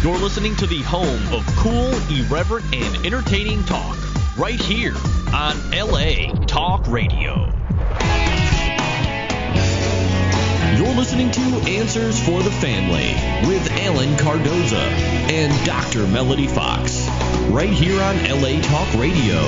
You're listening to the home of cool, irreverent, and entertaining talk, right here on LA Talk Radio. You're listening to Answers for the Family with Alan Cardoza and Dr. Melody Fox, right here on LA Talk Radio.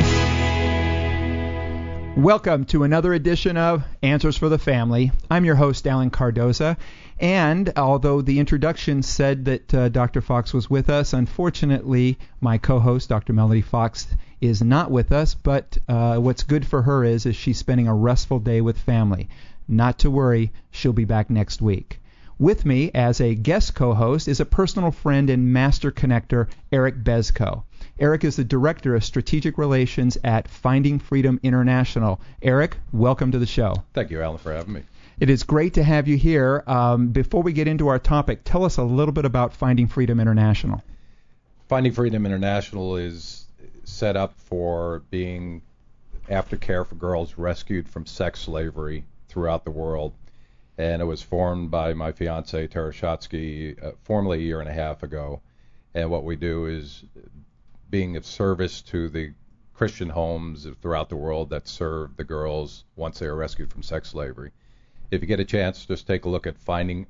Welcome to another edition of Answers for the Family. I'm your host, Alan Cardoza, and although the introduction said that Dr. Fox was with us, unfortunately, my co-host, Dr. Melody Fox, is not with us, but what's good for her is she's spending a restful day with family. Not to worry, she'll be back next week. With me as a guest co-host is a personal friend and master connector, Eric Bezko. Eric is the Director of Strategic Relations at Finding Freedom International. Eric, welcome to the show. Thank you, Alan, for having me. It is great to have you here. Before we get into our topic, tell us a little bit about Finding Freedom International. Finding Freedom International is set up for being aftercare for girls rescued from sex slavery throughout the world. And it was formed by my fiancée, Tara Shotsky, formally a year and a half ago. And what we do is being of service to the Christian homes throughout the world that serve the girls once they are rescued from sex slavery. If you get a chance, just take a look at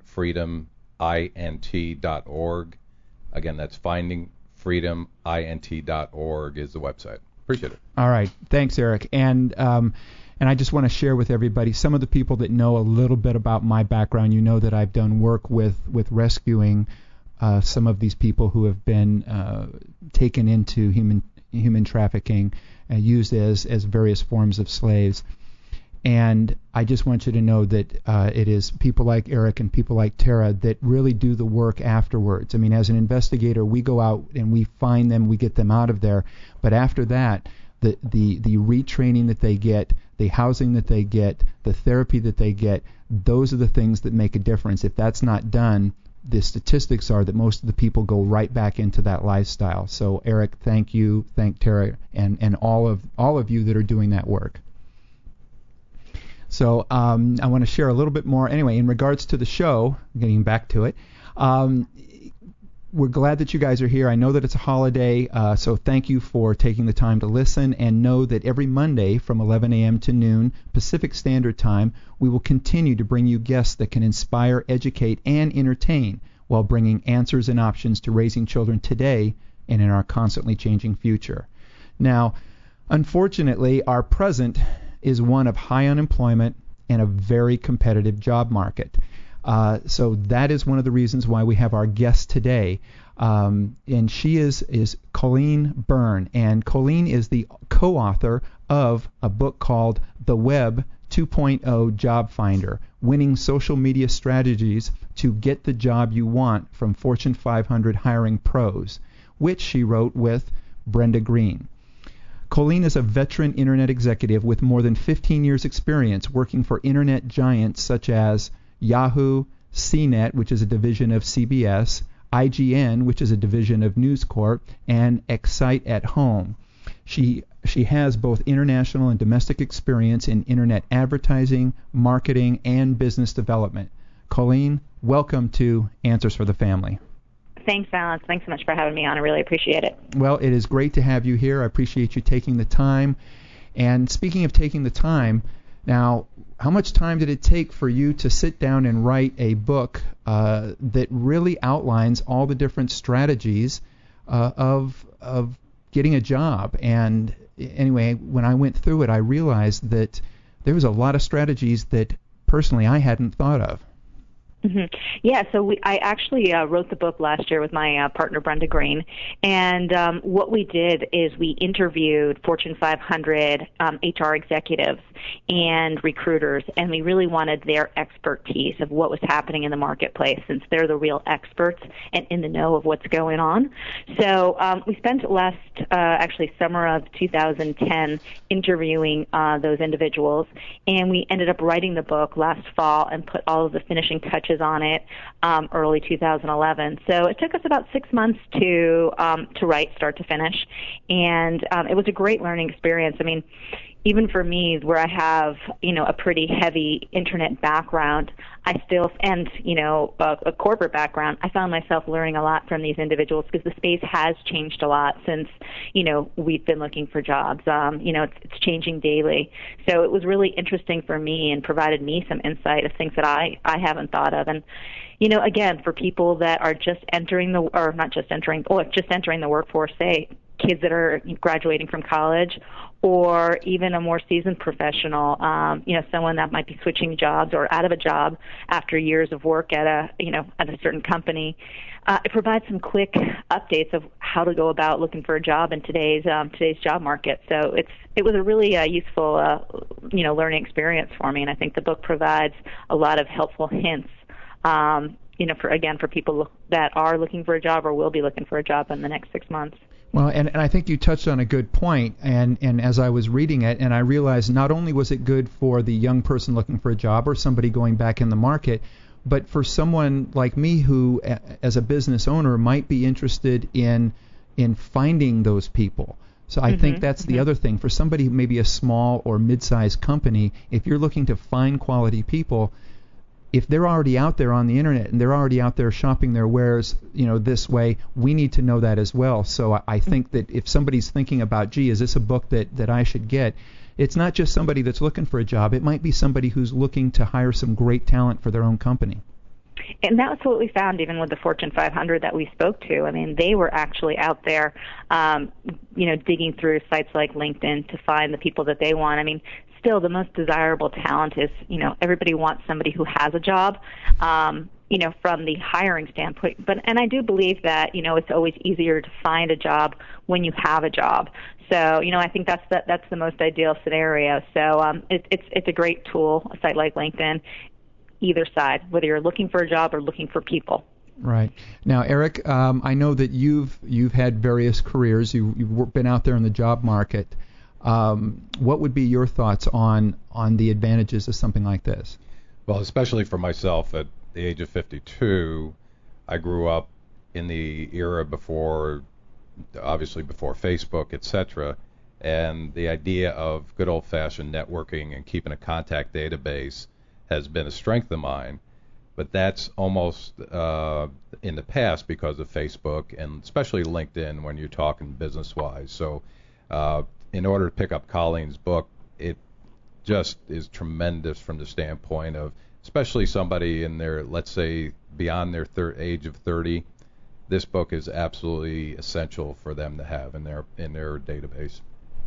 findingfreedomint.org. Again, that's findingfreedomint.org is the website. Appreciate it. All right. Thanks, Eric. And I just want to share with everybody, some of the people that know a little bit about my background, you know that I've done work with rescuing some of these people who have been taken into human trafficking, used as various forms of slaves. And I just want you to know that it is people like Eric and people like Tara that really do the work afterwards. I mean, as an investigator, we go out and we find them, we get them out of there. But after that, the retraining that they get, the housing that they get, the therapy that they get, those are the things that make a difference. If that's not done, the statistics are that most of the people go right back into that lifestyle. So Eric, thank you, thank Tara, and all of you that are doing that work. So I want to share a little bit more. Anyway, in regards to the show, getting back to it, we're glad that you guys are here. I know that it's a holiday, so thank you for taking the time to listen, and know that every Monday from 11 a.m. to noon Pacific Standard Time, we will continue to bring you guests that can inspire, educate, and entertain while bringing answers and options to raising children today and in our constantly changing future. Now, unfortunately, our present is one of high unemployment and a very competitive job market. So that is one of the reasons why we have our guest today. And she is Colleen Byrne. And Colleen is the co-author of a book called The Web 2.0 Job Finder, Winning Social Media Strategies to Get the Job You Want from Fortune 500 Hiring Pros, which she wrote with Brenda Green. Colleen is a veteran Internet executive with more than 15 years' experience working for Internet giants such as Yahoo, CNET, which is a division of CBS, IGN, which is a division of News Corp, and Excite at Home. She has both international and domestic experience in Internet advertising, marketing, and business development. Colleen, welcome to Answers for the Family. Thanks, Alan. Thanks so much for having me on. I really appreciate it. Well, it is great to have you here. I appreciate you taking the time. And speaking of taking the time, now, how much time did it take for you to sit down and write a book that really outlines all the different strategies of getting a job? And anyway, when I went through it, I realized that there was a lot of strategies that personally I hadn't thought of. Mm-hmm. Yeah, so I actually wrote the book last year with my partner, Brenda Green, and what we did is we interviewed Fortune 500 HR executives and recruiters, and we really wanted their expertise of what was happening in the marketplace, since they're the real experts and in the know of what's going on. So we spent actually summer of 2010 interviewing those individuals, and we ended up writing the book last fall and put all of the finishing touches on it early 2011. So it took us about 6 months to write, start to finish, and it was a great learning experience. I mean, even for me, where I have, a pretty heavy internet background, and a corporate background, I found myself learning a lot from these individuals because the space has changed a lot since, we've been looking for jobs. It's changing daily. So it was really interesting for me and provided me some insight of things that I haven't thought of. And, again, for people that are just entering just entering the workforce, say kids that are graduating from college, or even a more seasoned professional, someone that might be switching jobs or out of a job after years of work at a certain company. It provides some quick updates of how to go about looking for a job in today's job market. So it was a really useful, learning experience for me, and I think the book provides a lot of helpful hints. For people that are looking for a job or will be looking for a job in the next 6 months. Well, and I think you touched on a good point, and as I was reading it, and I realized not only was it good for the young person looking for a job or somebody going back in the market, but for someone like me who, as a business owner, might be interested in finding those people. So I think that's the other thing. For somebody who may be a small or mid-sized company, if you're looking to find quality people, if they're already out there on the internet and they're already out there shopping their wares, this way, we need to know that as well. So I think that if somebody's thinking about, is this a book that I should get, it's not just somebody that's looking for a job. It might be somebody who's looking to hire some great talent for their own company. And that's what we found even with the Fortune 500 that we spoke to. I mean, they were actually out there, digging through sites like LinkedIn to find the people that they want. I mean, still the most desirable talent is, everybody wants somebody who has a job, from the hiring standpoint. And I do believe that, it's always easier to find a job when you have a job. So, I think that's the most ideal scenario. So it's a great tool, a site like LinkedIn, either side, whether you're looking for a job or looking for people. Right. Now, Eric, I know that you've had various careers. You've been out there in the job market. What would be your thoughts on the advantages of something like this? Well, especially for myself at the age of 52, I grew up in the era before Facebook, etc., and the idea of good old-fashioned networking and keeping a contact database has been a strength of mine. But that's almost in the past because of Facebook and especially LinkedIn when you're talking business-wise. So in order to pick up Colleen's book, it just is tremendous from the standpoint of, especially somebody in their, let's say, beyond their age of 30, this book is absolutely essential for them to have in their database.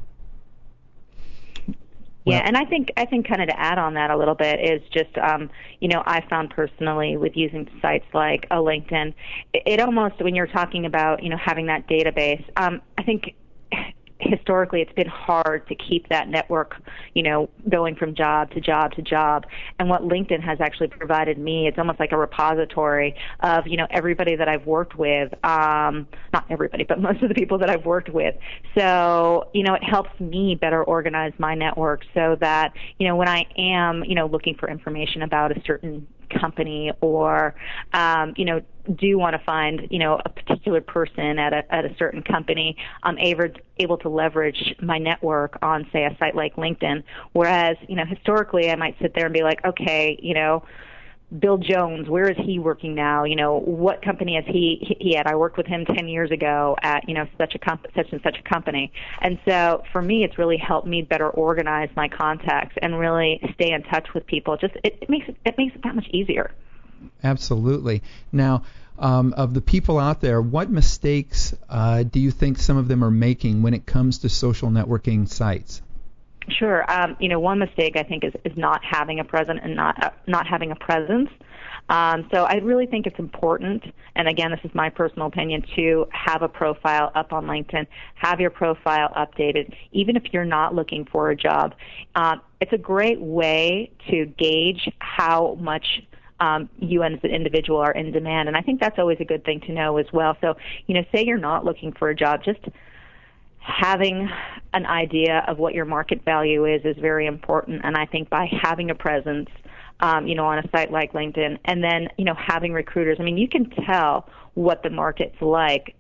Yeah, and I think kind of to add on that a little bit is just, I found personally with using sites like a LinkedIn, it almost, when you're talking about, having that database, I think historically it's been hard to keep that network, going from job to job to job. And what LinkedIn has actually provided me, it's almost like a repository of, everybody that I've worked with, not everybody, but most of the people that I've worked with. So, it helps me better organize my network so that, when I am, looking for information about a certain company or, do want to find, a particular person at a certain company, I'm able to leverage my network on, say, a site like LinkedIn. Whereas, historically I might sit there and be like, okay, Bill Jones, where is he working now? What company is he at? I worked with him 10 years ago at, such and such a company. And so for me, it's really helped me better organize my contacts and really stay in touch with people. Just it makes it that much easier. Absolutely. Now, of the people out there, what mistakes do you think some of them are making when it comes to social networking sites? Sure. One mistake I think is not having a presence and not having a presence. So I really think it's important, and again, this is my personal opinion, to have a profile up on LinkedIn, have your profile updated, even if you're not looking for a job. It's a great way to gauge how much you as an individual are in demand, and I think that's always a good thing to know as well. So, say you're not looking for a job, just having an idea of what your market value is very important, and I think by having a presence, on a site like LinkedIn, and then, having recruiters, I mean, you can tell what the market's like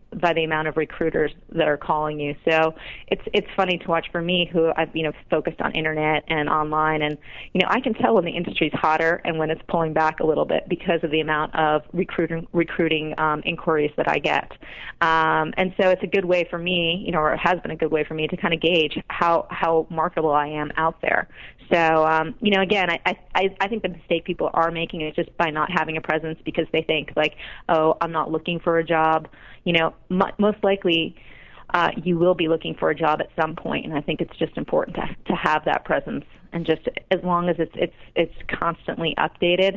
by the amount of recruiters that are calling you. So it's funny to watch for me, who I've focused on internet and online, and I can tell when the industry's hotter and when it's pulling back a little bit because of the amount of recruiting inquiries that I get. And so it's a good way for me, or it has been a good way for me to kind of gauge how marketable I am out there. So again, I think the mistake people are making is just by not having a presence, because they think like, oh, I'm not looking for a job. Most likely you will be looking for a job at some point, and I think it's just important to have that presence. And just as long as it's constantly updated,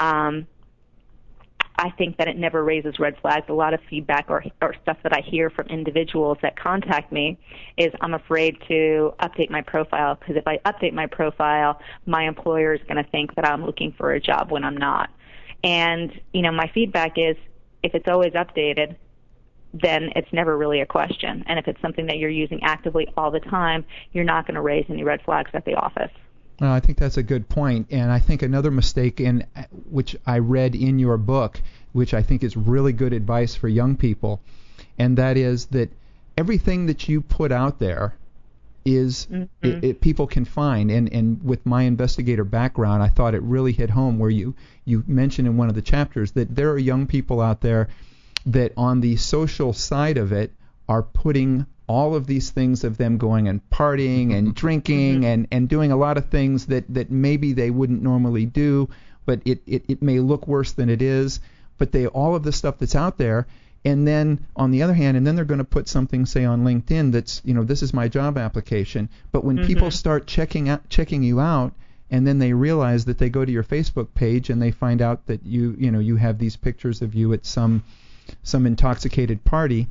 I think that it never raises red flags. A lot of feedback or stuff that I hear from individuals that contact me is, I'm afraid to update my profile, because if I update my profile, my employer is going to think that I'm looking for a job when I'm not. And, my feedback is, if it's always updated, then it's never really a question. And if it's something that you're using actively all the time, you're not going to raise any red flags at the office. I think that's a good point. And I think another mistake, which I read in your book, which I think is really good advice for young people, and that is that everything that you put out there is people can find. And with my investigator background, I thought it really hit home where you mentioned in one of the chapters that there are young people out there that on the social side of it are putting all of these things of them going and partying and drinking and doing a lot of things that maybe they wouldn't normally do, but it may look worse than it is. But all of the stuff that's out there, and then on the other hand, and then they're going to put something, say, on LinkedIn that's, this is my job application. But when people start checking you out, and then they realize that they go to your Facebook page and they find out that you have these pictures of you at some intoxicated party,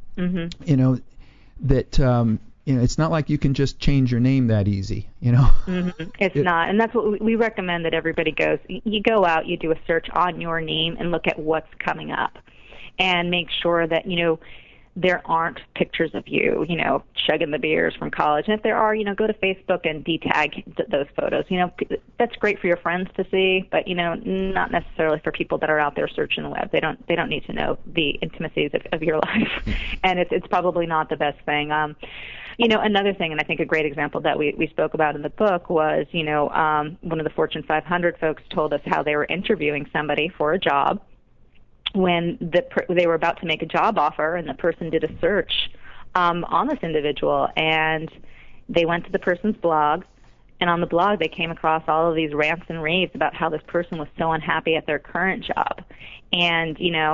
that it's not like you can just change your name that easy, It's not, and that's what we recommend, that everybody goes. You go out, you do a search on your name and look at what's coming up, and make sure that there aren't pictures of you, chugging the beers from college. And if there are, go to Facebook and detag those photos. That's great for your friends to see, but not necessarily for people that are out there searching the web. They don't need to know the intimacies of your life, and it's probably not the best thing. Another thing, and I think a great example that we spoke about in the book was, one of the Fortune 500 folks told us how they were interviewing somebody for a job when they were about to make a job offer, and the person did a search on this individual, and they went to the person's blog, and on the blog they came across all of these rants and raves about how this person was so unhappy at their current job. And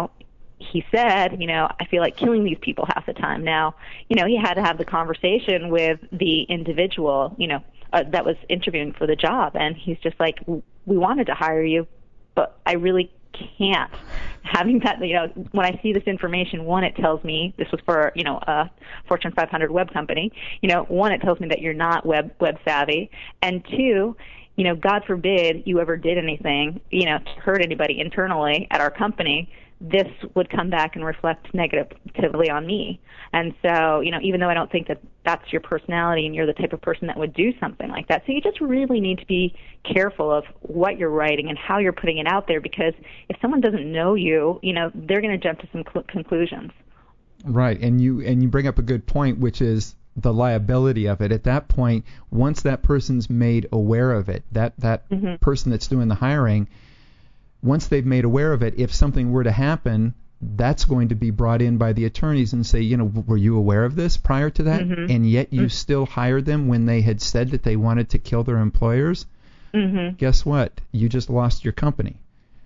he said, I feel like killing these people half the time. Now, he had to have the conversation with the individual, that was interviewing for the job, and he's just like, we wanted to hire you, but I really can't. Having that, when I see this information, one, it tells me this was for, a Fortune 500 web company. One, it tells me that you're not web savvy, and two, God forbid you ever did anything, to hurt anybody internally at our company, this would come back and reflect negatively on me. And so, even though I don't think that that's your personality and you're the type of person that would do something like that, so you just really need to be careful of what you're writing and how you're putting it out there, because if someone doesn't know you, they're going to jump to some conclusions. Right, and you bring up a good point, which is the liability of it. At that point, once that person's made aware of it, that person that's doing the hiring, once they've made aware of it, if something were to happen, that's going to be brought in by the attorneys and say, were you aware of this prior to that? And yet you still hired them when they had said that they wanted to kill their employers? Guess what? You just lost your company.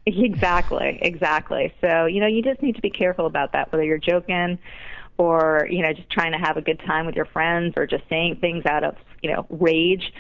Exactly. So, you just need to be careful about that, whether you're joking or, just trying to have a good time with your friends or just saying things out of, rage.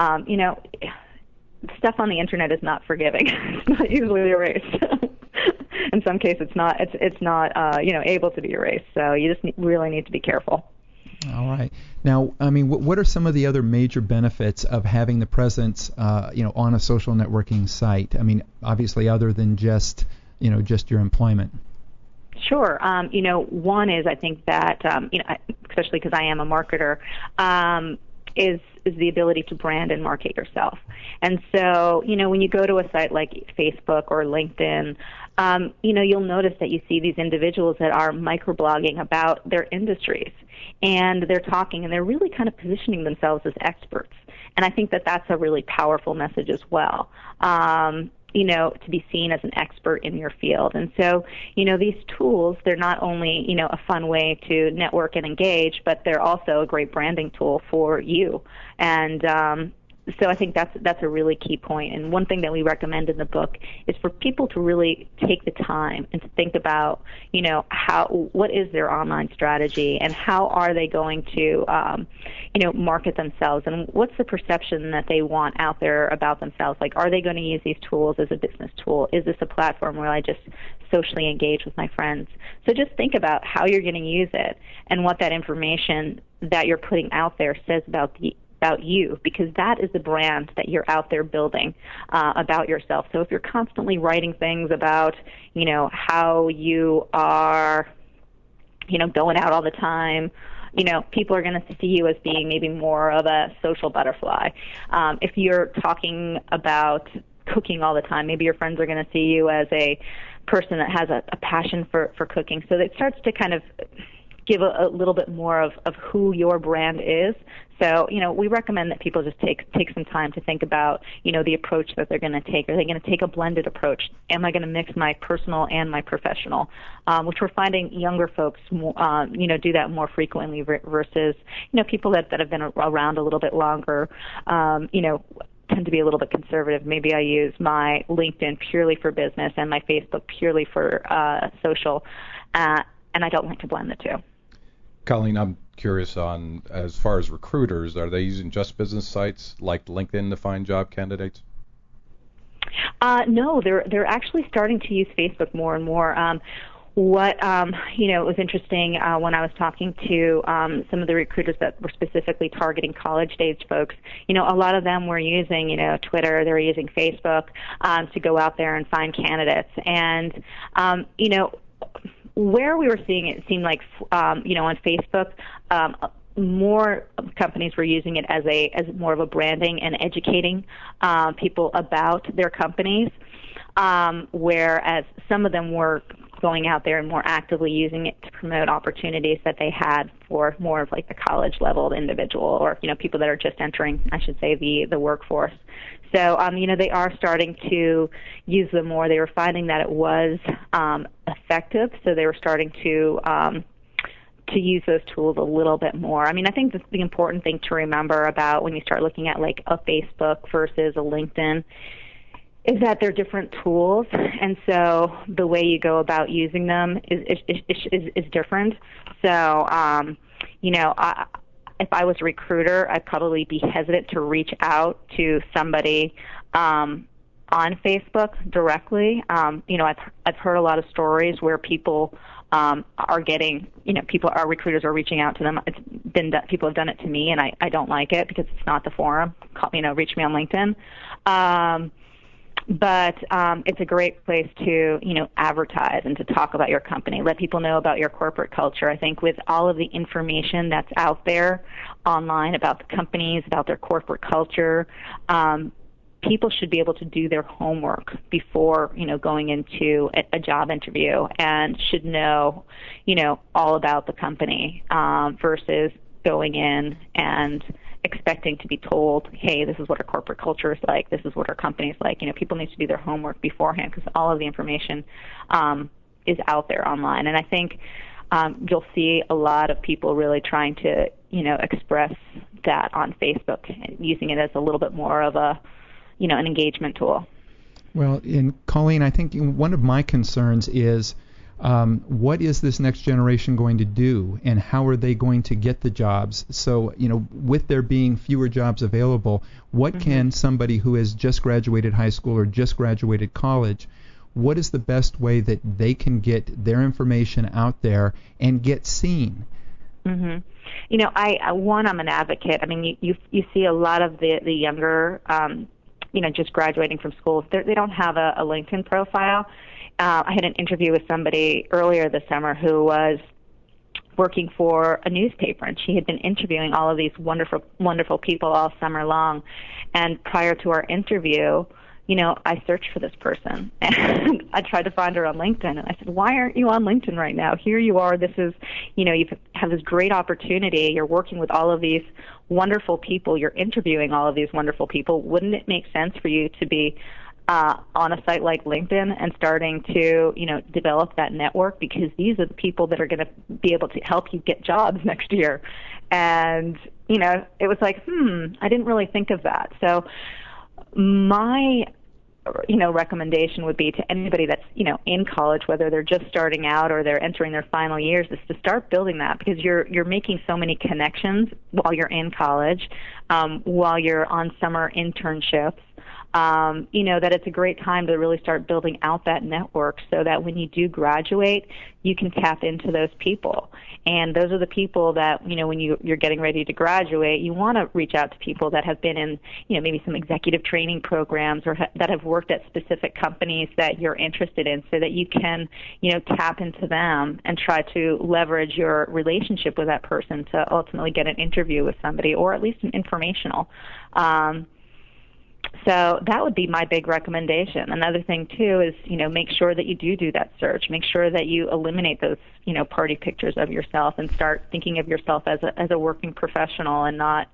Stuff on the internet is not forgiving. It's not easily erased. In some cases, it's not able to be erased. So you just really need to be careful. All right. Now, what are some of the other major benefits of having the presence, on a social networking site? Obviously, other than just your employment. Sure. One is, I think that, especially because I am a marketer, is the ability to brand and market yourself. And so, when you go to a site like Facebook or LinkedIn, you'll notice that you see these individuals that are microblogging about their industries, and they're talking, and they're really kind of positioning themselves as experts. And I think that that's a really powerful message as well. To be seen as an expert in your field. And so, these tools, they're not only, a fun way to network and engage, but they're also a great branding tool for you. And so I think that's a really key point. And one thing that we recommend in the book is for people to really take the time and to think about, what is their online strategy and how are they going to, market themselves, and what's the perception that they want out there about themselves. Like, are they going to use these tools as a business tool? Is this a platform where I just socially engage with my friends? So just think about how you're going to use it and what that information that you're putting out there says about you, because that is the brand that you're out there building about yourself. So if you're constantly writing things about, how you are, going out all the time, people are going to see you as being maybe more of a social butterfly. If you're talking about cooking all the time, maybe your friends are going to see you as a person that has a passion for cooking. So it starts to kind of give a little bit more of who your brand is. So, we recommend that people just take some time to think about, the approach that they're going to take. Are they going to take a blended approach? Am I going to mix my personal and my professional? Which we're finding younger folks, do that more frequently versus, people that have been around a little bit longer, tend to be a little bit conservative. Maybe I use my LinkedIn purely for business and my Facebook purely for social, and I don't like to blend the two. Colleen, I'm curious on, as far as recruiters, are they using just business sites like LinkedIn to find job candidates? No, they're actually starting to use Facebook more and more. What was interesting when I was talking to some of the recruiters that were specifically targeting college-age folks. A lot of them were using, Twitter. They were using Facebook to go out there and find candidates. And where we were seeing it seemed like, on Facebook, more companies were using it as more of a branding and educating people about their companies, whereas some of them were going out there and more actively using it to promote opportunities that they had for more of like the college level individual, or people that are just entering, I should say, the workforce. So they are starting to use them more. They were finding that it was effective, so they were starting to use those tools a little bit more. I mean, I think the important thing to remember about when you start looking at like a Facebook versus a LinkedIn is that they're different tools, and so the way you go about using them is different. So, if I was a recruiter, I'd probably be hesitant to reach out to somebody on Facebook directly. I've heard a lot of stories where people are getting, recruiters are reaching out to them. It's been done, people have done it to me, and I don't like it because it's not the forum. Reach me on LinkedIn. But it's a great place to, advertise and to talk about your company, let people know about your corporate culture. I think with all of the information that's out there online about the companies, about their corporate culture, people should be able to do their homework before, going into a job interview, and should know, all about the company versus going in and expecting to be told, hey, this is what our corporate culture is like, this is what our company is like. People need to do their homework beforehand because all of the information is out there online. And I think you'll see a lot of people really trying to, express that on Facebook, using it as a little bit more of a, an engagement tool. Well, Colleen, I think one of my concerns is what is this next generation going to do, and how are they going to get the jobs? So, with there being fewer jobs available, what can somebody who has just graduated high school or just graduated college, what is the best way that they can get their information out there and get seen? I'm an advocate. I mean, you see a lot of the younger, just graduating from school, they don't have a LinkedIn profile. I had an interview with somebody earlier this summer who was working for a newspaper, and she had been interviewing all of these wonderful, wonderful people all summer long. And prior to our interview, I searched for this person, and I tried to find her on LinkedIn, and I said, why aren't you on LinkedIn right now? Here you are. This is, you have this great opportunity. You're working with all of these wonderful people. You're interviewing all of these wonderful people. Wouldn't it make sense for you to be on a site like LinkedIn and starting to, develop that network? Because these are the people that are going to be able to help you get jobs next year. And, it was like, I didn't really think of that. So my recommendation would be to anybody that's, in college, whether they're just starting out or they're entering their final years, is to start building that, because you're making so many connections while you're in college, while you're on summer internships. That it's a great time to really start building out that network so that when you do graduate, you can tap into those people. And those are the people that, when you're getting ready to graduate, you want to reach out to people that have been in, maybe some executive training programs or that have worked at specific companies that you're interested in, so that you can, tap into them and try to leverage your relationship with that person to ultimately get an interview with somebody, or at least an informational. So that would be my big recommendation. Another thing, too, is, make sure that you do that search. Make sure that you eliminate those, party pictures of yourself and start thinking of yourself as a working professional and not,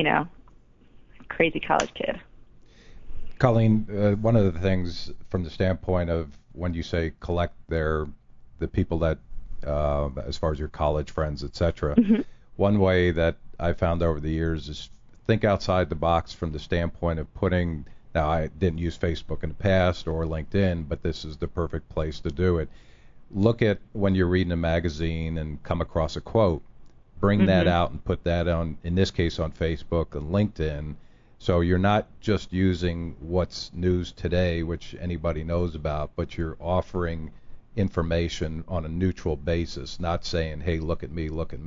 crazy college kid. Colleen, one of the things from the standpoint of when you say collect the people that, as far as your college friends, et cetera, one way that I found over the years is think outside the box from the standpoint of putting, now I didn't use Facebook in the past or LinkedIn, but this is the perfect place to do it. Look at when you're reading a magazine and come across a quote, bring that out and put that on, in this case on Facebook and LinkedIn, so you're not just using what's news today, which anybody knows about, but you're offering information on a neutral basis, not saying, hey, look at me,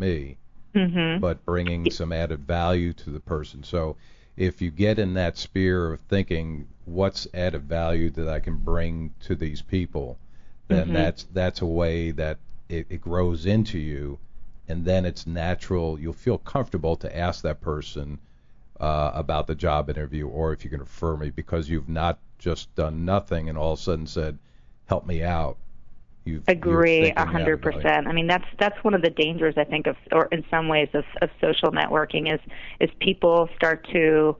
but bringing some added value to the person. So if you get in that sphere of thinking, what's added value that I can bring to these people, then that's a way that it grows into you, and then it's natural. You'll feel comfortable to ask that person about the job interview, or if you can refer me, because you've not just done nothing and all of a sudden said, help me out. Agree 100%. I mean, that's one of the dangers, I think, or in some ways of social networking is people start to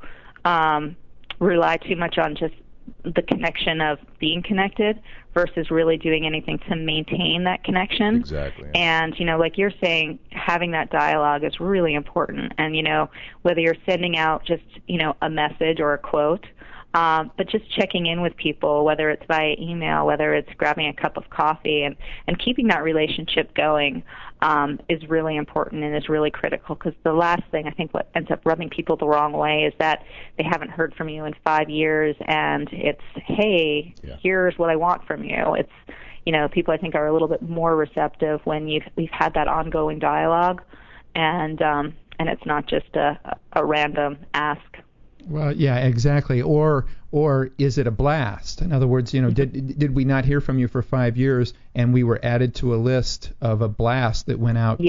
rely too much on just the connection of being connected versus really doing anything to maintain that connection. Exactly. And, like you're saying, having that dialogue is really important. And, whether you're sending out just, a message or a quote, but just checking in with people, whether it's via email, whether it's grabbing a cup of coffee, and keeping that relationship going is really important and is really critical, because the last thing, I think, what ends up rubbing people the wrong way is that they haven't heard from you in 5 years, and it's, hey, here's what I want from you. It's, people, I think, are a little bit more receptive when we've had that ongoing dialogue, and it's not just a random ask. Well, yeah, exactly. Or is it a blast? In other words, did we not hear from you for 5 years, and we were added to a list of a blast that went out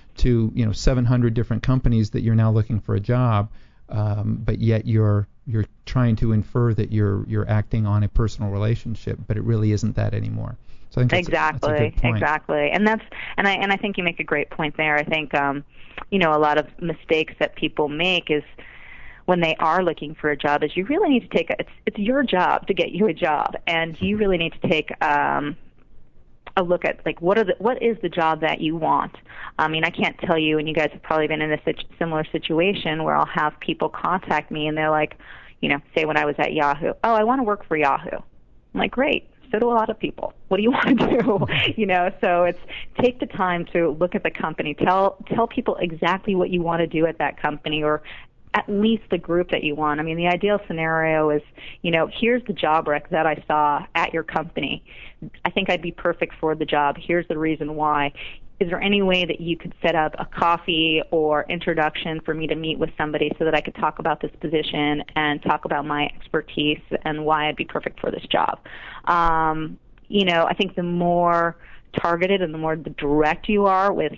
to 700 different companies that you're now looking for a job, but yet you're trying to infer that you're acting on a personal relationship, but it really isn't that anymore. So I think that's a good point. Exactly. And I think you make a great point there. I think a lot of mistakes that people make is, when they are looking for a job, is you really need to take it's your job to get you a job, and you really need to take a look at, like, what is the job that you want. I mean, I can't tell you, and you guys have probably been in a similar situation where I'll have people contact me and they're like, say when I was at Yahoo, oh, I want to work for Yahoo. I'm like, great. So do a lot of people. What do you want to do? So it's take the time to look at the company. Tell people exactly what you want to do at that company, or at least the group that you want. I mean, the ideal scenario is, here's the job rec that I saw at your company. I think I'd be perfect for the job. Here's the reason why. Is there any way that you could set up a coffee or introduction for me to meet with somebody so that I could talk about this position and talk about my expertise and why I'd be perfect for this job? I think the more targeted and the more direct you are with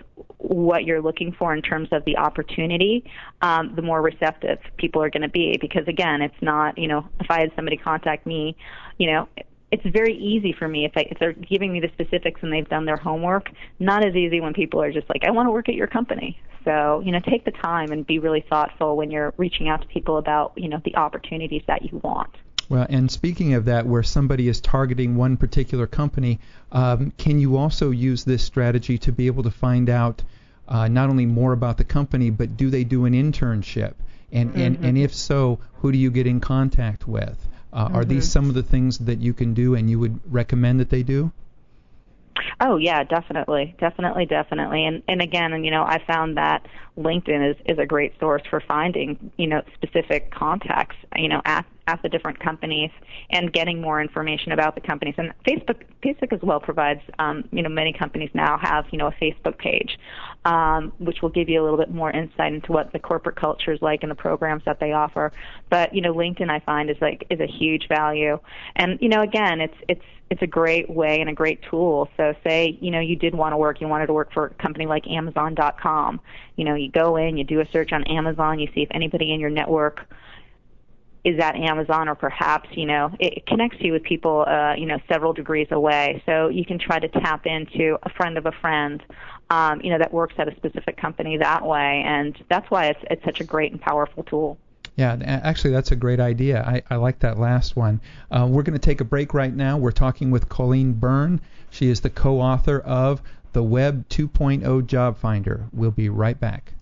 what you're looking for in terms of the opportunity, the more receptive people are going to be. Because again, it's not, if I had somebody contact me, it's very easy for me if they're giving me the specifics and they've done their homework. Not as easy when people are just like, I want to work at your company. So, take the time and be really thoughtful when you're reaching out to people about, the opportunities that you want. Well, and speaking of that, where somebody is targeting one particular company, can you also use this strategy to be able to find out not only more about the company, but do they do an internship? And if so, who do you get in contact with? Are these some of the things that you can do and you would recommend that they do? Oh yeah, definitely. And again, I found that LinkedIn is a great source for finding, specific contacts, at the different companies and getting more information about the companies. And Facebook as well provides, many companies now have, a Facebook page, which will give you a little bit more insight into what the corporate culture is like and the programs that they offer. But, LinkedIn I find is a huge value. And, again, it's a great way and a great tool. So say, you wanted to work for a company like Amazon.com. You go in, you do a search on Amazon, you see if anybody in your network is at Amazon, or perhaps, it connects you with people, several degrees away. So you can try to tap into a friend of a friend, that works at a specific company that way. And that's why it's such a great and powerful tool. Yeah, actually, that's a great idea. I like that last one. We're going to take a break right now. We're talking with Colleen Byrne. She is the co-author of The Web 2.0 Job Finder. We'll be right back.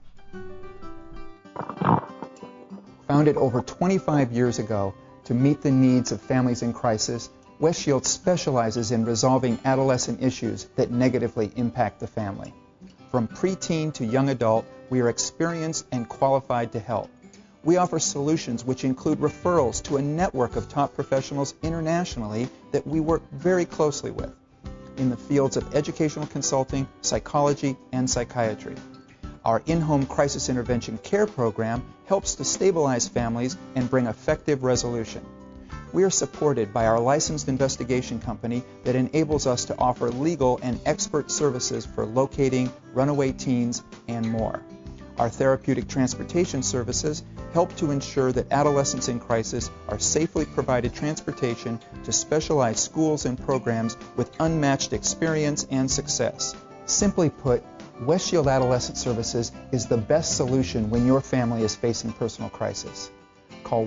Founded over 25 years ago to meet the needs of families in crisis, West Shield specializes in resolving adolescent issues that negatively impact the family. From preteen to young adult, we are experienced and qualified to help. We offer solutions which include referrals to a network of top professionals internationally that we work very closely with in the fields of educational consulting, psychology, and psychiatry. Our in-home crisis intervention care program helps to stabilize families and bring effective resolution. We are supported by our licensed investigation company that enables us to offer legal and expert services for locating runaway teens and more. Our therapeutic transportation services help to ensure that adolescents in crisis are safely provided transportation to specialized schools and programs with unmatched experience and success. Simply put, West Shield Adolescent Services is the best solution when your family is facing personal crisis. Call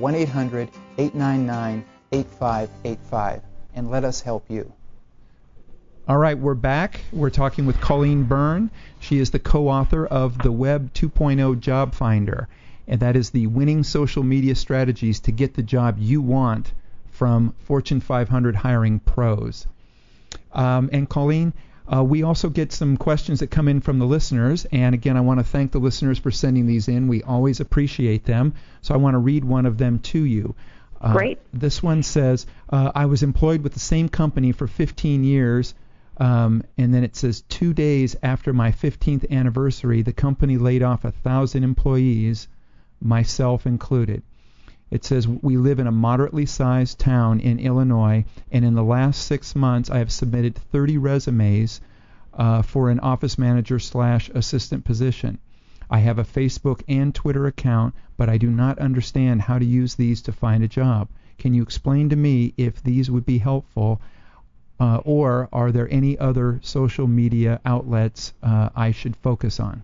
1-800-899-8585 and let us help you. All right, we're back. We're talking with Colleen Byrne. She is the co-author of The Web 2.0 Job Finder, and that is the winning social media strategies to get the job you want from Fortune 500 hiring pros. And Colleen, we also get some questions that come in from the listeners, and again, I want to thank the listeners for sending these in. We always appreciate them, so I want to read one of them to you. Great. This one says, I was employed with the same company for 15 years, and then it says 2 days after my 15th anniversary, the company laid off 1,000 employees, myself included. It says, we live in a moderately sized town in Illinois, and in the last 6 months I have submitted 30 resumes for an office manager / assistant position. I have a Facebook and Twitter account, but I do not understand how to use these to find a job. Can you explain to me if these would be helpful, or are there any other social media outlets I should focus on?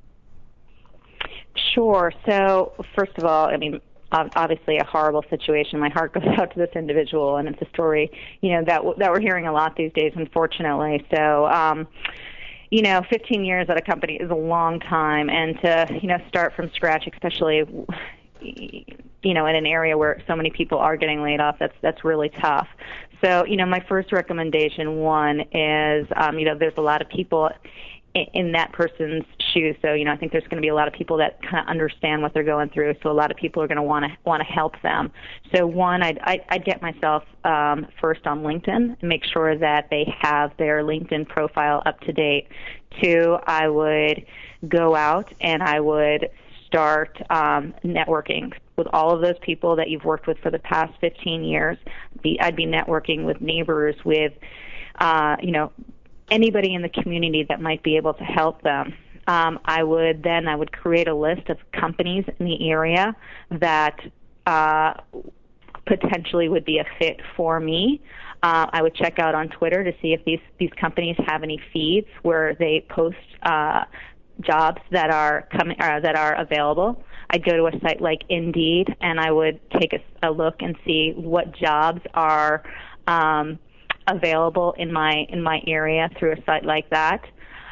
Sure. So, first of all, obviously a horrible situation. My heart goes out to this individual, and it's a story, that we're hearing a lot these days, unfortunately. So, 15 years at a company is a long time, and to, start from scratch, especially, in an area where so many people are getting laid off, that's really tough. So, my first recommendation, one, is, there's a lot of people in that person's shoes. So, I think there's going to be a lot of people that kind of understand what they're going through. So a lot of people are going to want to help them. So one, I'd get myself first on LinkedIn and make sure that they have their LinkedIn profile up to date. Two, I would go out and I would start networking with all of those people that you've worked with for the past 15 years. I'd be networking with neighbors, with, anybody in the community that might be able to help them. I would create a list of companies in the area that potentially would be a fit for me. I would check out on Twitter to see if these companies have any feeds where they post jobs that are available. I'd go to a site like Indeed, and I would take a look and see what jobs are available in my area through a site like that.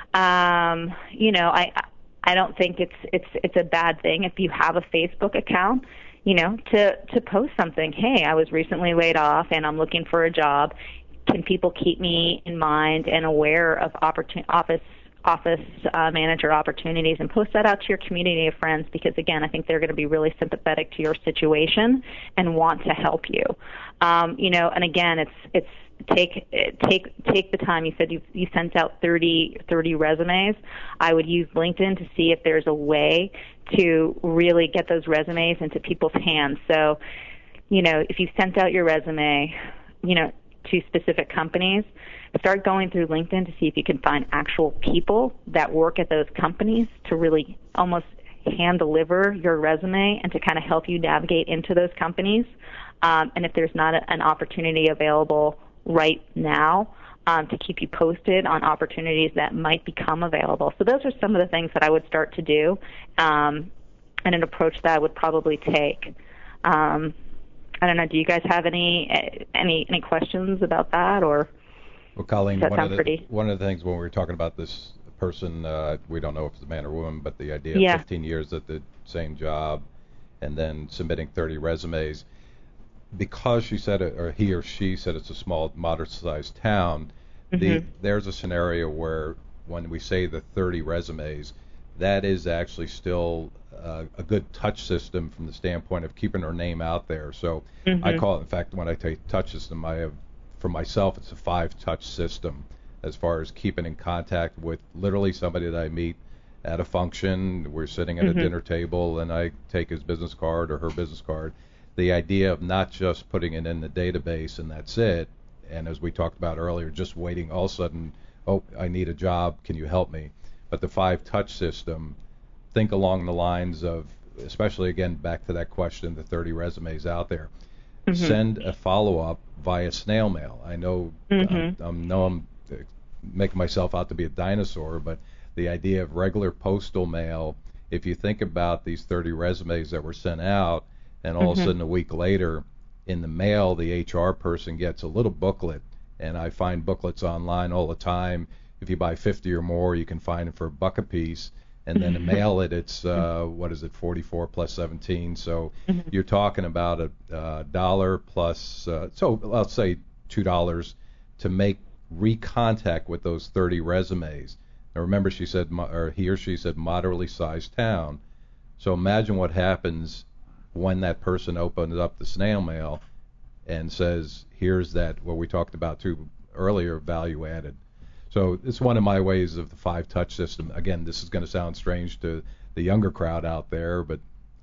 I don't think it's a bad thing if you have a Facebook account, to post something. Hey, I was recently laid off and I'm looking for a job. Can people keep me in mind and aware of office manager opportunities, and post that out to your community of friends, because again, I think they're going to be really sympathetic to your situation and want to help you. And again, it's take the time. You said you sent out 30 resumes. I would use LinkedIn to see if there's a way to really get those resumes into people's hands. So, if you sent out your resume, to specific companies, start going through LinkedIn to see if you can find actual people that work at those companies to really almost hand deliver your resume and to kind of help you navigate into those companies. And if there's not an opportunity available right now, to keep you posted on opportunities that might become available. So those are some of the things that I would start to do, and an approach that I would probably take. I don't know. Do you guys have any questions about that, or? Well, Colleen, does that one sound pretty? of the things when we were talking about this person, we don't know if it's a man or woman, but the idea of 15 years at the same job and then submitting 30 resumes, because she said it, or he or she said it's a small, moderate-sized town, there's a scenario where when we say the 30 resumes, that is actually still a good touch system from the standpoint of keeping her name out there. So I call it, in fact, when I take touch system, for myself, it's a 5-touch system as far as keeping in contact with literally somebody that I meet at a function. We're sitting at a dinner table, and I take his business card or her business card. The idea of not just putting it in the database and that's it, and as we talked about earlier, just waiting all of a sudden, oh, I need a job, can you help me? But the 5-touch system, think along the lines of, especially again, back to that question, the 30 resumes out there, send a follow-up via snail mail. I know I'm making myself out to be a dinosaur, but the idea of regular postal mail, if you think about these 30 resumes that were sent out, and all of a sudden a week later in the mail, the HR person gets a little booklet, and I find booklets online all the time. If you buy 50 or more, you can find them for $1 a piece, and then to mail it, it's what is it, 44 plus 17. So you're talking about a $1 plus, so let's say $2 to make recontact with those 30 resumes. Now remember, she said, or he or she said, moderately sized town. So imagine what happens when that person opens up the snail mail and says, here's that, what we talked about too earlier, value added. So it's one of my ways of the 5-touch system. Again, this is going to sound strange to the younger crowd out there, but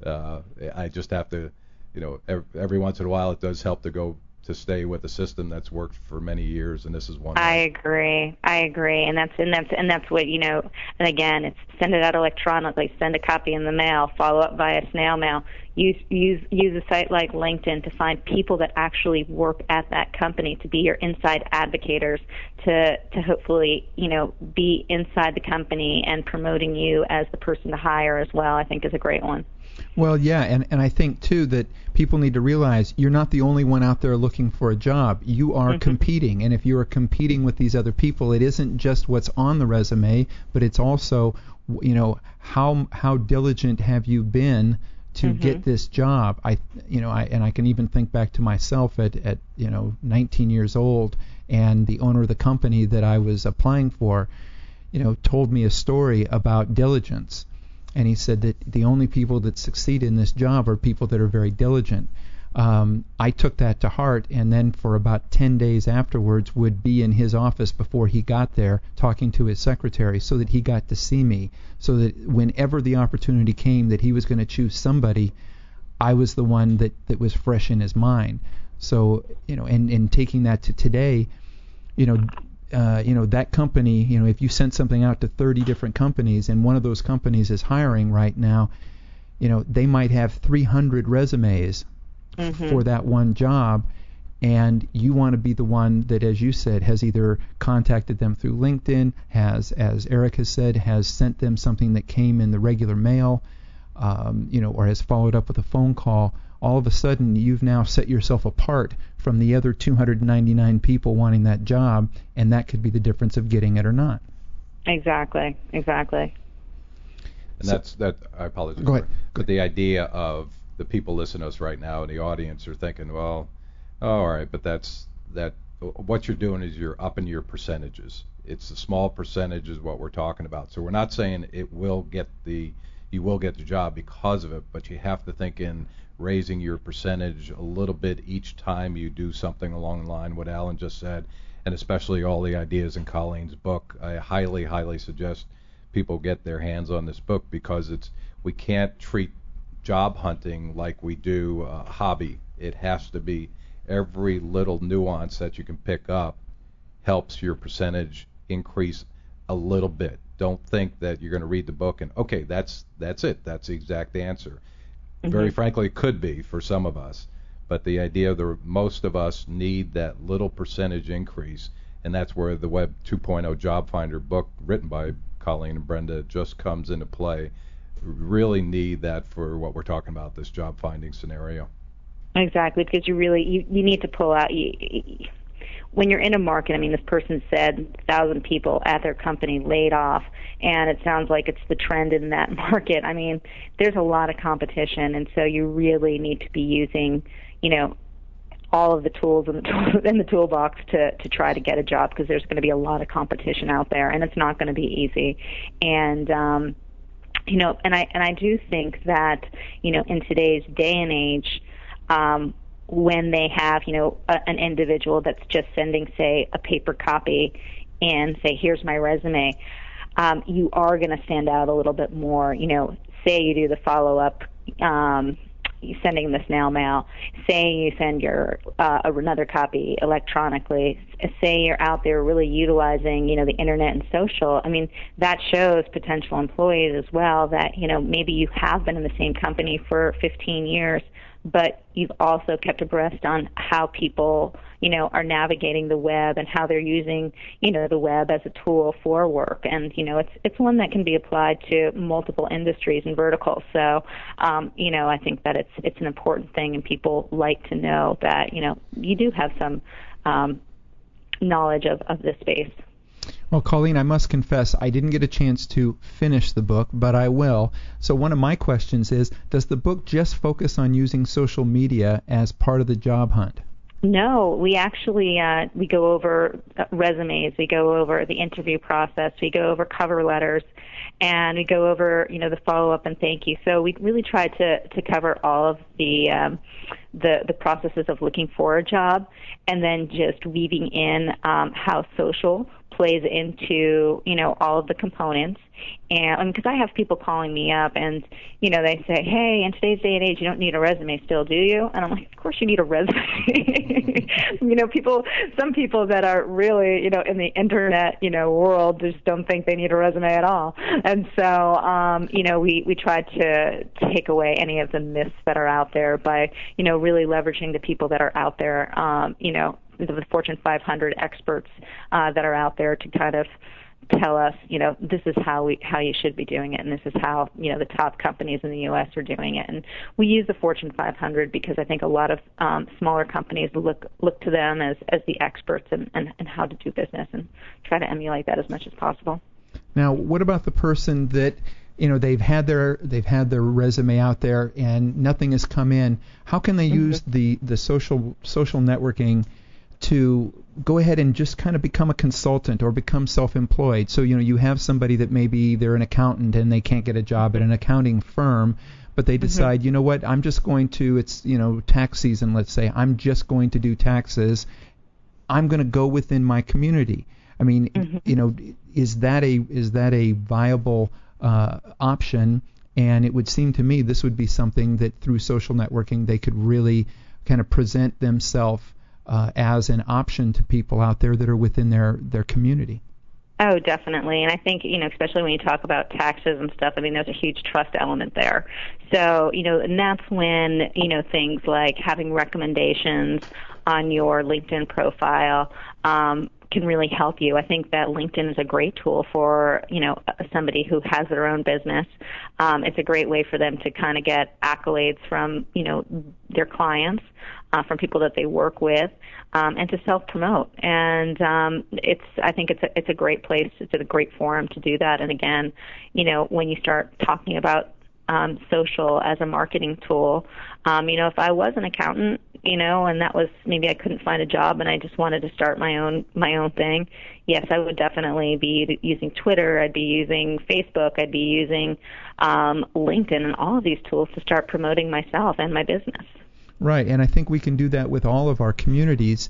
I just have to, every once in a while it does help to stay with a system that's worked for many years, and this is one. I agree, and that's what and again, it's send it out electronically, send a copy in the mail, follow up via snail mail. Use a site like LinkedIn to find people that actually work at that company, to be your inside advocators, to hopefully be inside the company and promoting you as the person to hire as well. I think is a great one. Well, yeah, and I think, too, that people need to realize you're not the only one out there looking for a job. You are competing, and if you are competing with these other people, it isn't just what's on the resume, but it's also, how diligent have you been to get this job. I can even think back to myself at 19 years old, and the owner of the company that I was applying for, told me a story about diligence. And he said that the only people that succeed in this job are people that are very diligent. I took that to heart, and then for about 10 days afterwards would be in his office before he got there talking to his secretary so that he got to see me, so that whenever the opportunity came that he was going to choose somebody, I was the one that was fresh in his mind. So, and taking that to today, that company, if you sent something out to 30 different companies and one of those companies is hiring right now, they might have 300 resumes for that one job, and you want to be the one that, as you said, has either contacted them through LinkedIn, has, as Eric has said, has sent them something that came in the regular mail, or has followed up with a phone call. All of a sudden, you've now set yourself apart from the other 299 people wanting that job, and that could be the difference of getting it or not. Exactly. And that. I apologize. Go ahead. But the idea of the people listening to us right now in the audience are thinking, well, all right, but that's what you're doing is you're upping your percentages. It's a small percentage is what we're talking about. So we're not saying you will get the job because of it, but you have to think in raising your percentage a little bit each time you do something along the line what Alan just said, and especially all the ideas in Colleen's book. I highly, highly suggest people get their hands on this book, because we can't treat job hunting like we do a hobby. It has to be every little nuance that you can pick up helps your percentage increase a little bit. Don't think that you're going to read the book and, okay, that's it. That's the exact answer. Very frankly, it could be for some of us. But the idea most of us need that little percentage increase, and that's where the Web 2.0 Job Finder book written by Colleen and Brenda just comes into play. We really need that for what we're talking about, this job finding scenario. Exactly, because you need to pull out. When you're in a market, I mean, this person said 1,000 people at their company laid off, and it sounds like it's the trend in that market. I mean, there's a lot of competition, and so you really need to be using, all of the tools in the toolbox to try to get a job, because there's going to be a lot of competition out there, and it's not going to be easy. And and I do think that in today's day and age, when they have, an individual that's just sending, say, a paper copy and say, here's my resume, you are going to stand out a little bit more. Say you do the follow-up, sending the snail mail, say you send your another copy electronically, say you're out there really utilizing, the internet and social. I mean, that shows potential employees as well that, maybe you have been in the same company for 15 years, but you've also kept abreast on how people, are navigating the web and how they're using, the web as a tool for work. And, it's one that can be applied to multiple industries and verticals. So, I think that it's an important thing, and people like to know that, you do have some knowledge of this space. Well, Colleen, I must confess, I didn't get a chance to finish the book, but I will. So one of my questions is, does the book just focus on using social media as part of the job hunt? No, we actually we go over resumes, we go over the interview process, we go over cover letters, and we go over the follow-up and thank you. So we really try to cover all of the processes of looking for a job, and then just weaving in how social plays into all of the components. And because I have people calling me up and they say, hey, in today's day and age you don't need a resume still, do you? And I'm like, of course you need a resume. Some people that are really in the internet world just don't think they need a resume at all. And so we try to take away any of the myths that are out there by really leveraging the people that are out there, the Fortune 500 experts that are out there to kind of tell us, this is how you should be doing it, and this is how the top companies in the U.S. are doing it. And we use the Fortune 500 because I think a lot of smaller companies look to them as the experts and how to do business, and try to emulate that as much as possible. Now, what about the person that they've had their resume out there and nothing has come in? How can they use the social networking to go ahead and just kind of become a consultant or become self-employed? So you have somebody that maybe they're an accountant and they can't get a job at an accounting firm, but they decide, you know what, I'm just going to, it's tax season, let's say, I'm just going to do taxes. I'm going to go within my community. I mean, is that a viable option? And it would seem to me this would be something that through social networking they could really kind of present themselves as an option to people out there that are within their community. Oh, definitely. And I think, especially when you talk about taxes and stuff, I mean, there's a huge trust element there. So, and that's when, things like having recommendations on your LinkedIn profile can really help you. I think that LinkedIn is a great tool for, somebody who has their own business. It's a great way for them to kind of get accolades from, their clients, from people that they work with, and to self-promote. And I think it's a great place. It's a great forum to do that. And again, when you start talking about social as a marketing tool, if I was an accountant, and that was maybe I couldn't find a job and I just wanted to start my own thing, yes, I would definitely be using Twitter. I'd be using Facebook. I'd be using LinkedIn and all of these tools to start promoting myself and my business. Right, and I think we can do that with all of our communities.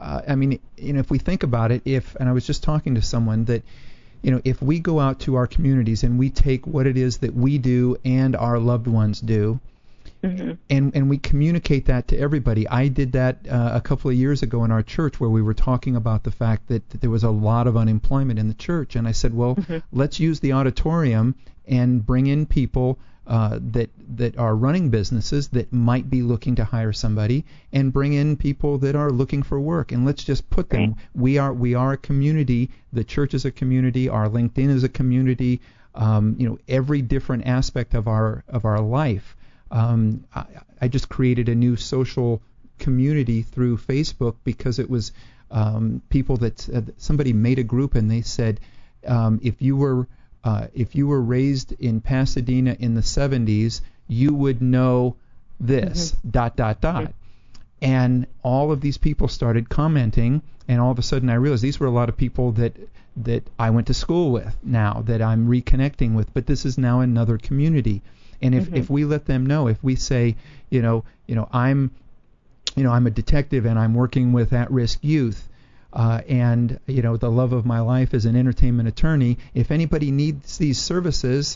If we think about it, and I was just talking to someone that, if we go out to our communities and we take what it is that we do and our loved ones do, mm-hmm. and we communicate that to everybody. I did that a couple of years ago in our church where we were talking about the fact that there was a lot of unemployment in the church, and I said, well, mm-hmm. let's use the auditorium and bring in people that are running businesses that might be looking to hire somebody, and bring in people that are looking for work, and let's just put them. We are a community. The church is a community. Our LinkedIn is a community. Every different aspect of our life. I just created a new social community through Facebook because it was people that somebody made a group and they said if you were raised in Pasadena in the 70s, you would know this, mm-hmm. ... And all of these people started commenting, and all of a sudden I realized these were a lot of people that I went to school with now, that I'm reconnecting with, but this is now another community. And if we let them know, if we say, I'm a detective and I'm working with at-risk youth, and the love of my life is an entertainment attorney. If anybody needs these services,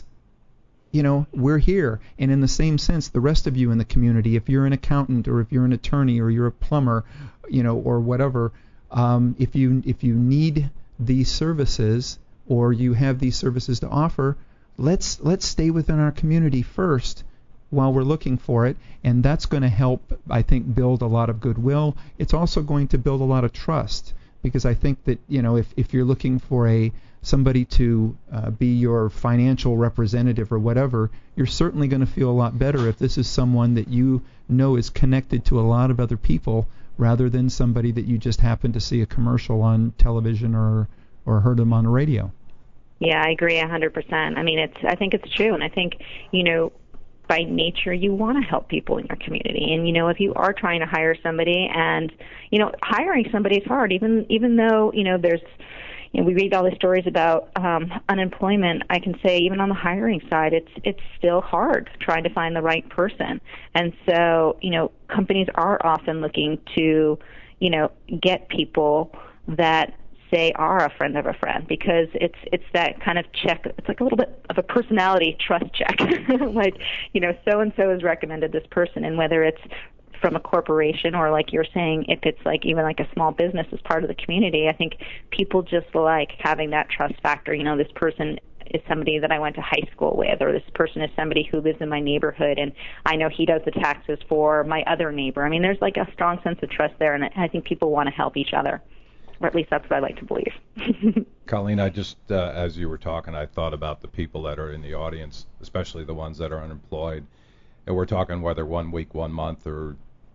we're here. And in the same sense, the rest of you in the community, if you're an accountant or if you're an attorney or you're a plumber, or whatever, if you need these services or you have these services to offer, let's stay within our community first while we're looking for it, and that's going to help, I think, build a lot of goodwill. It's also going to build a lot of trust, because I think that if you're looking for somebody to be your financial representative or whatever, you're certainly going to feel a lot better if this is someone that is connected to a lot of other people, rather than somebody that you just happen to see a commercial on television or heard them on the radio. Yeah, I agree 100%. I mean, I think it's true, and I think, by nature, you want to help people in your community. And, if you are trying to hire somebody, and, hiring somebody is hard, even though, there's, we read all the stories about unemployment. I can say even on the hiring side, it's still hard trying to find the right person. And so, companies are often looking to, get people that say are a friend of a friend, because it's that kind of check. It's like a little bit of a personality trust check. Like, so and so has recommended this person, and whether it's from a corporation or, like you're saying, if it's like even like a small business as part of the community, I think people just like having that trust factor. This person is somebody that I went to high school with, or this person is somebody who lives in my neighborhood, and I know he does the taxes for my other neighbor. I mean, there's like a strong sense of trust there, and I think people want to help each other. Or at least that's what I like to believe. Colleen, I just, as you were talking, I thought about the people that are in the audience, especially the ones that are unemployed. And we're talking whether 1 week, 1 month, or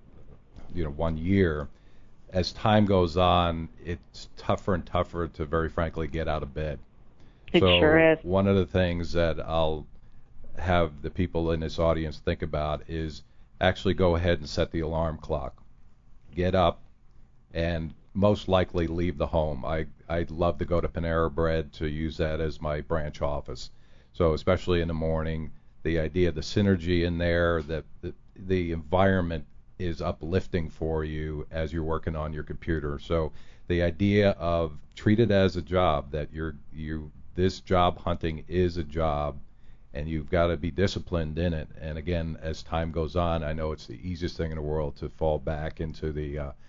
1 year. As time goes on, it's tougher and tougher to, very frankly, get out of bed. It sure is. One of the things that I'll have the people in this audience think about is actually go ahead and set the alarm clock. Get up and most likely leave the home. I'd love to go to Panera Bread to use that as my branch office. So especially in the morning, the idea, the synergy in there, that the environment is uplifting for you as you're working on your computer. So the idea of treat it as a job, that this job hunting is a job, and you've got to be disciplined in it. And again, as time goes on, I know it's the easiest thing in the world to fall back into the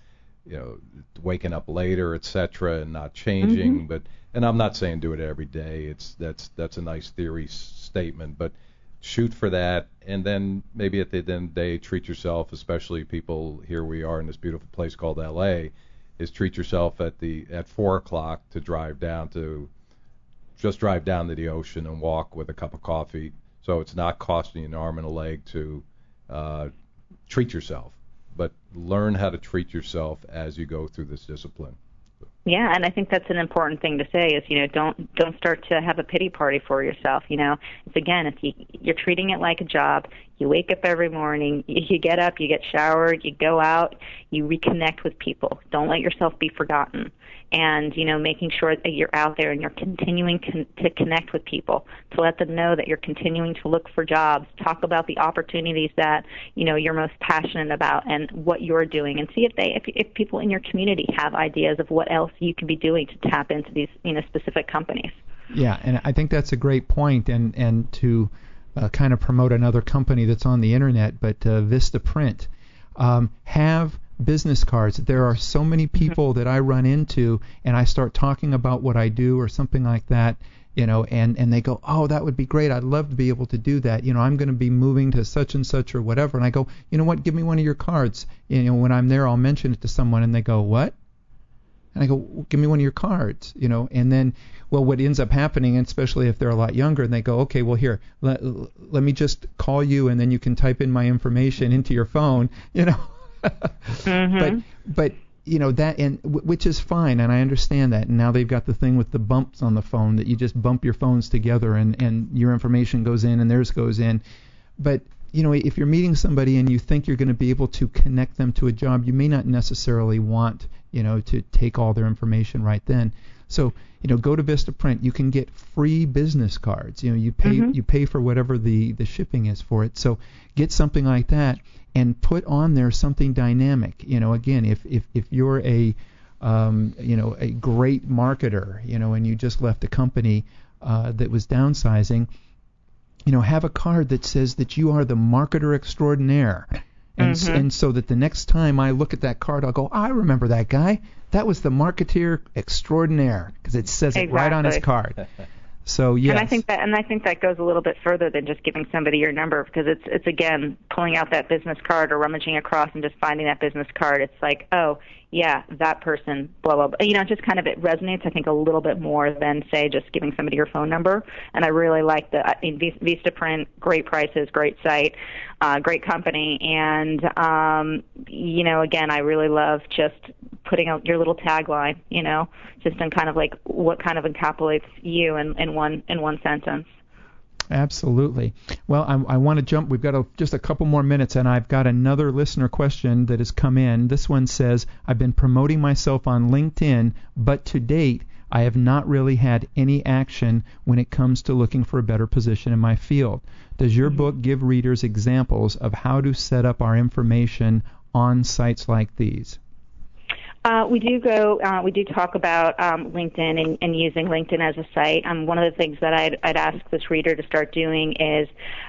waking up later, etc., and not changing. And I'm not saying do it every day. That's a nice theory statement, but shoot for that, and then maybe at the end of the day, treat yourself. Especially people, here we are in this beautiful place called LA, is treat yourself at 4:00 to drive down to the ocean and walk with a cup of coffee. So it's not costing you an arm and a leg to treat yourself, but learn how to treat yourself as you go through this discipline. Yeah, and I think that's an important thing to say is, don't start to have a pity party for yourself. You're treating it like a job. You wake up every morning, you get up, you get showered, you go out, you reconnect with people. Don't let yourself be forgotten. And, making sure that you're out there and you're continuing to connect with people, to let them know that you're continuing to look for jobs, talk about the opportunities that, you're most passionate about and what you're doing, and see if people in your community have ideas of what else you can be doing to tap into these, specific companies. Yeah, and I think that's a great point, and to kind of promote another company that's on the internet, but Vistaprint, have business cards. There are so many people that I run into, and I start talking about what I do or something like that, and they go, oh, that would be great. I'd love to be able to do that. I'm going to be moving to such and such or whatever. And I go, you know what, give me one of your cards. When I'm there, I'll mention it to someone, and they go, what? And I go, well, give me one of your cards, and then, well, what ends up happening, and especially if they're a lot younger, and they go, okay, well, here, let me just call you, and then you can type in my information into your phone, But that, and which is fine, and I understand that. And now they've got the thing with the bumps on the phone that you just bump your phones together, and your information goes in and theirs goes in. But if you're meeting somebody and you think you're going to be able to connect them to a job, you may not necessarily want to take all their information right then. So go to Vistaprint. You can get free business cards. You pay for whatever the shipping is for it. So get something like that and put on there something dynamic. Again, if you're a great marketer, and you just left a company that was downsizing, have a card that says that you are the marketer extraordinaire. And so that the next time I look at that card, I'll go, I remember that guy. That was the marketeer extraordinaire, because it says it right on his card. So yes. And I think that goes a little bit further than just giving somebody your number, because it's again pulling out that business card or rummaging across and just finding that business card. It's like, oh yeah, that person, blah blah blah. Just kind of it resonates, I think, a little bit more than say just giving somebody your phone number. And I really like Vistaprint, great prices, great site, great company, and again, I really love just putting out your little tagline, just in kind of like what kind of encapsulates you in one sentence. Absolutely. Well, I want to jump. We've got just a couple more minutes, and I've got another listener question that has come in. This one says, I've been promoting myself on LinkedIn, but to date, I have not really had any action when it comes to looking for a better position in my field. Does your book give readers examples of how to set up our information on sites like these? We do talk about LinkedIn and using LinkedIn as a site. One of the things that I'd ask this reader to start doing is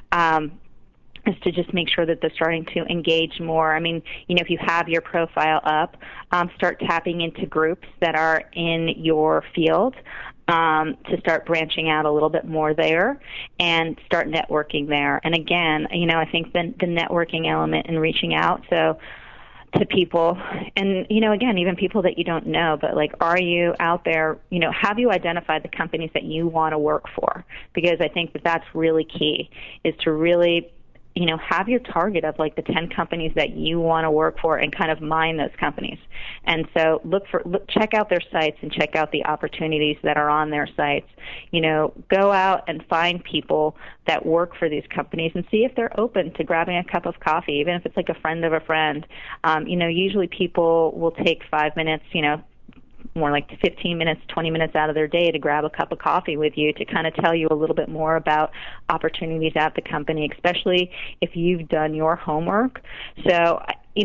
to just make sure that they're starting to engage more. I mean, if you have your profile up, start tapping into groups that are in your field, to start branching out a little bit more there and start networking there. And again, I think the networking element and reaching out, so to people, and again, even people that you don't know, but like, are you out there, have you identified the companies that you want to work for? Because I think that's really key, is to really have your target of like the 10 companies that you want to work for and kind of mine those companies. And so check out their sites and check out the opportunities that are on their sites. Go out and find people that work for these companies and see if they're open to grabbing a cup of coffee, even if it's like a friend of a friend. Usually people will take 5 minutes, more like 15 minutes, 20 minutes out of their day to grab a cup of coffee with you to kind of tell you a little bit more about opportunities at the company, especially if you've done your homework. So,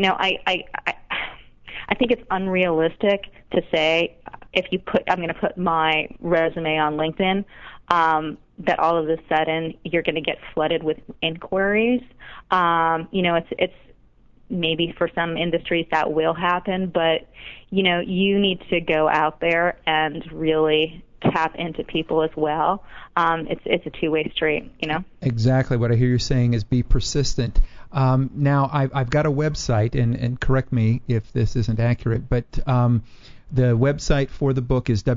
I think it's unrealistic to say I'm going to put my resume on LinkedIn, that all of a sudden you're going to get flooded with inquiries. maybe for some industries that will happen, but you need to go out there and really tap into people as well. It's a two-way street, Exactly. What I hear you saying is be persistent. Now, I've got a website, and correct me if this isn't accurate, but the website for the book is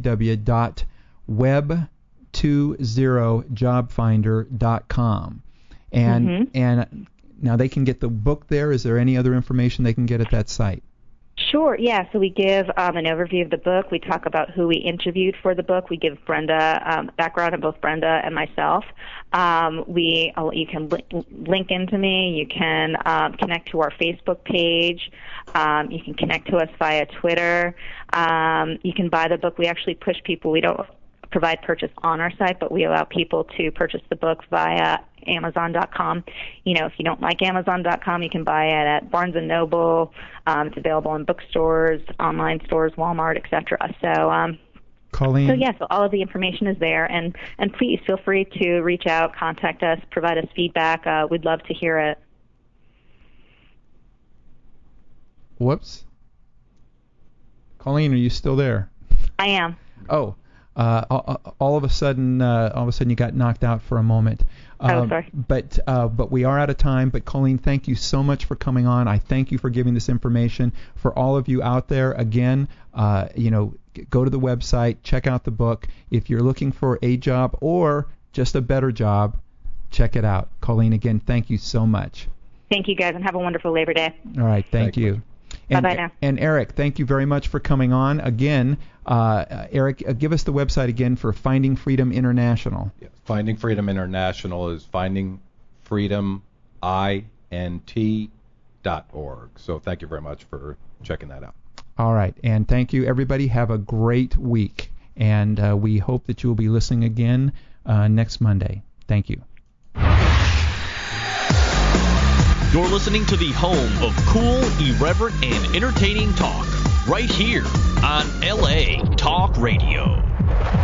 www.web20jobfinder.com. And now they can get the book there. Is there any other information they can get at that site? Sure, yeah. So we give an overview of the book. We talk about who we interviewed for the book. We give Brenda background on both Brenda and myself. You can link into me. You can connect to our Facebook page. You can connect to us via Twitter. You can buy the book. We actually push people. We don't provide purchase on our site, but we allow people to purchase the book via Amazon.com. If you don't like Amazon.com, you can buy it at Barnes & Noble. It's available in bookstores, online stores, Walmart, etc. So, Colleen. So all of the information is there, and please feel free to reach out, contact us, provide us feedback. We'd love to hear it. Whoops. Colleen, are you still there? I am. Oh. All of a sudden you got knocked out for a moment. Sorry. But we are out of time. But Colleen, thank you so much for coming on. I thank you for giving this information. For all of you out there, again, go to the website, check out the book. If you're looking for a job or just a better job, check it out. Colleen, again, thank you so much. Thank you, guys, and have a wonderful Labor Day. All right, thank you. Bye-bye now. And Eric, thank you very much for coming on. Again, Eric, give us the website again for Finding Freedom International. Yeah, Finding Freedom International is findingfreedomint.org. So thank you very much for checking that out. All right, and thank you, everybody. Have a great week, and we hope that you will be listening again next Monday. Thank you. You're listening to the home of cool, irreverent, and entertaining talk right here on LA Talk Radio.